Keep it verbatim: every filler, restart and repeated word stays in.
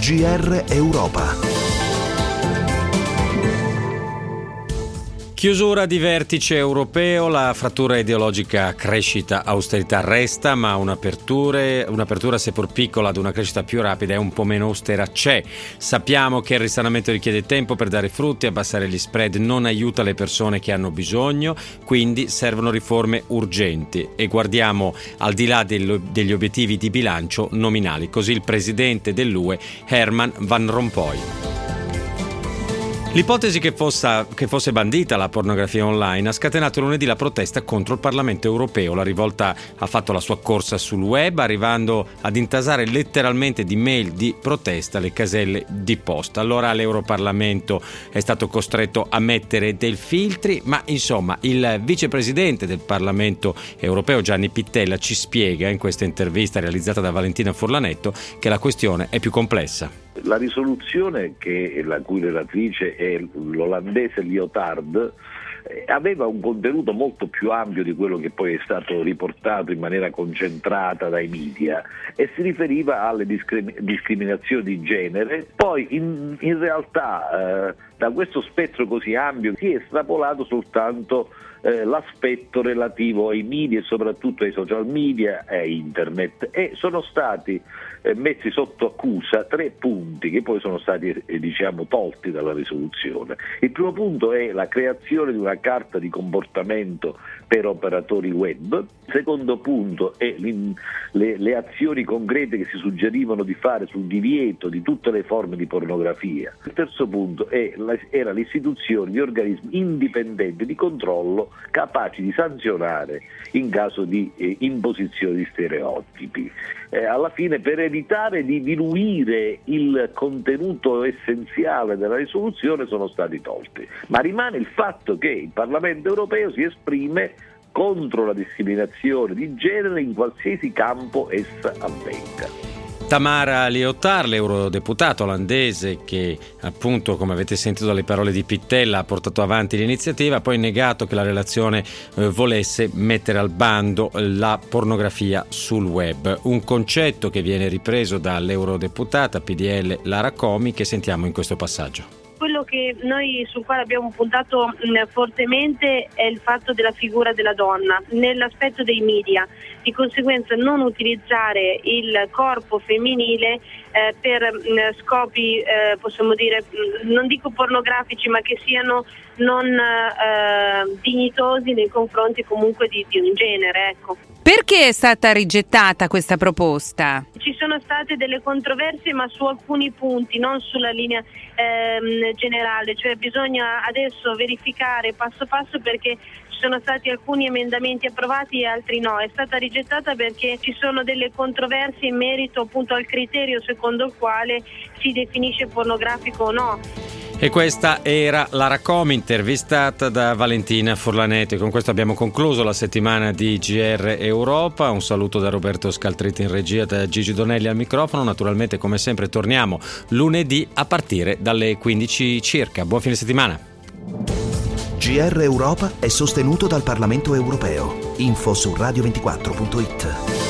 G R Europa. Chiusura di vertice europeo, la frattura ideologica crescita-austerità resta, ma un'apertura, un'apertura seppur piccola ad una crescita più rapida e un po' meno austera c'è. Sappiamo che il risanamento richiede tempo per dare frutti, abbassare gli spread non aiuta le persone che hanno bisogno, quindi servono riforme urgenti e guardiamo al di là degli obiettivi di bilancio nominali. Così il presidente dell'U E, Herman Van Rompuy. L'ipotesi che fosse, che fosse bandita la pornografia online ha scatenato lunedì la protesta contro il Parlamento europeo. La rivolta ha fatto la sua corsa sul web, arrivando ad intasare letteralmente di mail di protesta le caselle di posta. Allora l'Europarlamento è stato costretto a mettere dei filtri, ma insomma il vicepresidente del Parlamento europeo Gianni Pittella ci spiega in questa intervista realizzata da Valentina Furlanetto che la questione è più complessa. La risoluzione, che la cui relatrice è l'olandese Liotard, aveva un contenuto molto più ampio di quello che poi è stato riportato in maniera concentrata dai media e si riferiva alle discrim- discriminazioni di genere. Poi in, in realtà eh, da questo spettro così ampio si è estrapolato soltanto eh, l'aspetto relativo ai media e soprattutto ai social media e a internet, e sono stati eh, messi sotto accusa tre punti che poi sono stati eh, diciamo tolti dalla risoluzione. Il primo punto è la creazione di una carta di comportamento per operatori web. Il secondo punto è le, le azioni concrete che si suggerivano di fare sul divieto di tutte le forme di pornografia. Il terzo punto è la, era l'istituzione di organismi indipendenti di controllo capaci di sanzionare in caso di eh, imposizione di stereotipi. Eh, alla fine, per evitare di diluire il contenuto essenziale della risoluzione, sono stati tolti. Ma rimane il fatto che il Parlamento europeo si esprime contro la discriminazione di genere in qualsiasi campo essa avvenga. Tamara Liotard, l'eurodeputato olandese che appunto, come avete sentito dalle parole di Pittella, ha portato avanti l'iniziativa, ha poi negato che la relazione eh, volesse mettere al bando la pornografia sul web, un concetto che viene ripreso dall'eurodeputata P D L Lara Comi, che sentiamo in questo passaggio. Quello che noi sul quale abbiamo puntato mh, fortemente è il fatto della figura della donna nell'aspetto dei media, di conseguenza non utilizzare il corpo femminile eh, per mh, scopi eh, possiamo dire mh, non dico pornografici, ma che siano non eh, dignitosi nei confronti comunque di, di un genere, ecco. Perché è stata rigettata questa proposta? Ci sono state delle controversie, ma su alcuni punti, non sulla linea ehm, generale, cioè bisogna adesso verificare passo passo, perché ci sono stati alcuni emendamenti approvati e altri no. È stata rigettata perché ci sono delle controversie in merito appunto al criterio secondo il quale si definisce pornografico o no. E questa era Lara Comi, intervistata da Valentina Furlanetto. E con questo abbiamo concluso la settimana di G R Europa. Un saluto da Roberto Scaltritti in regia, da Gigi Donelli al microfono. Naturalmente, come sempre, torniamo lunedì a partire dalle quindici circa. Buon fine settimana. G R Europa è sostenuto dal Parlamento europeo. Info su radio ventiquattro punto it.